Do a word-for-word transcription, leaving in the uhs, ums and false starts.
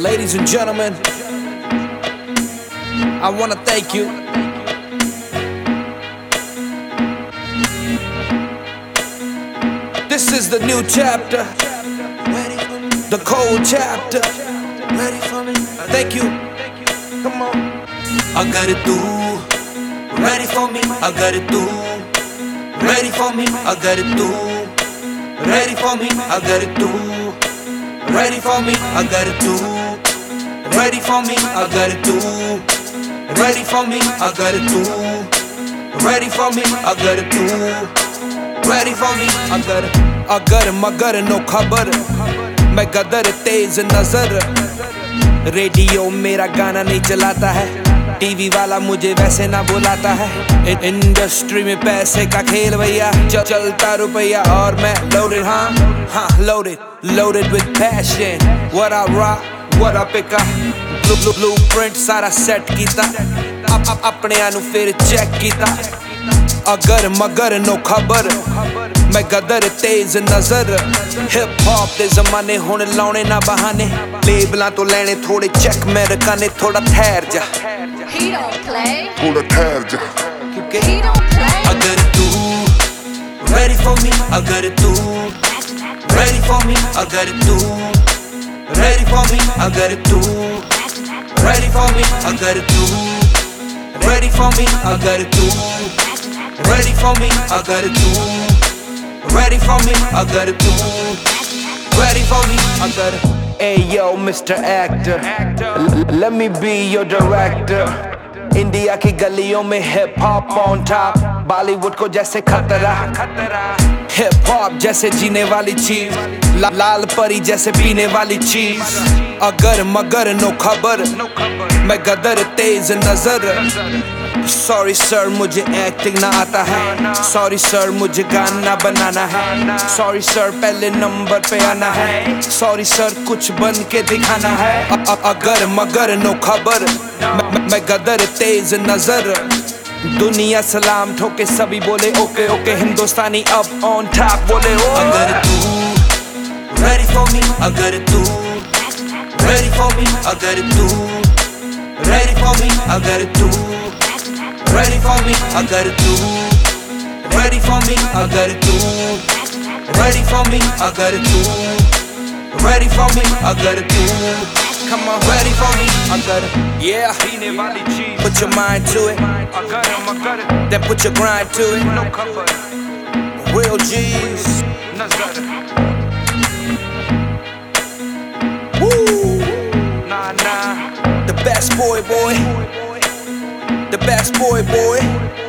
Ladies and gentlemen, I want to thank you. This is the new chapter, the cold chapter. Ready for me? Thank you. Come on. अगर तू ready for me, अगर तू ready for me, अगर तू ready for me, अगर तू ready for me, अगर तू ready for me, अगर तू ready for me, अगर तू ready for me, अगर तू ready for me, अगर अगर मगर नो खबर मैं गदर तेज नजर रेडियो मेरा गाना नहीं चलाता है टीवी वाला मुझे वैसे ना बुलाता है इंडस्ट्री में पैसे का खेल भैया चल, चलता रुपया और मैं loaded हाँ हाँ loaded loaded with passion what I rock what I pick up blue blue blueprint सारा सेट कीता अप अप अपने आनु फिर चेक कीता अगर मगर नो खबर मैं गदर तेज नजर हिप हॉप दे ज़माने हुण लाउने ना बहाने लेबलां तो लेने थोड़े चेक मैं रखाने थोड़ा ठहर जा He don't play. थोड़ा ठहर जा क्योंकि He don't play. अगर तू ready for me अगर तू ready for me अगर तू ready for me अगर तू ready for me अगर तू ready for me अगर तू ready for me अगर तू ready for me अगर तू ready for me अगर Hey yo Mister Actor Let me be your director India की गलियों में hip hop on top Bollywood को जैसे खतरा हिप हॉप जैसे जीने वाली चीज ला, लाल परी जैसे पीने वाली चीज अगर मगर नो खबर मैं गदर तेज नजर सॉरी सर मुझे एक्टिंग ना आता है सॉरी सर मुझे गाना बनाना है सॉरी सर पहले नंबर पे आना है सॉरी सर कुछ बन के दिखाना है अ, अ, अगर मगर नो खबर मैं, मैं गदर तेज नजर दुनिया सलाम ठोके सभी बोले ओके ओके हिंदुस्तानी अब ऑन टॉप बोले ओ अगर तू ready for me अगर तू ready for me अगर तू ready for me अगर तू ready for me अगर तू ready for me अगर तू ready for me अगर तू ready for me अगर तू come on ready for me अगर yeah put your mind to it then put your grind to it real G's woo the best boy boy The best boy, boy.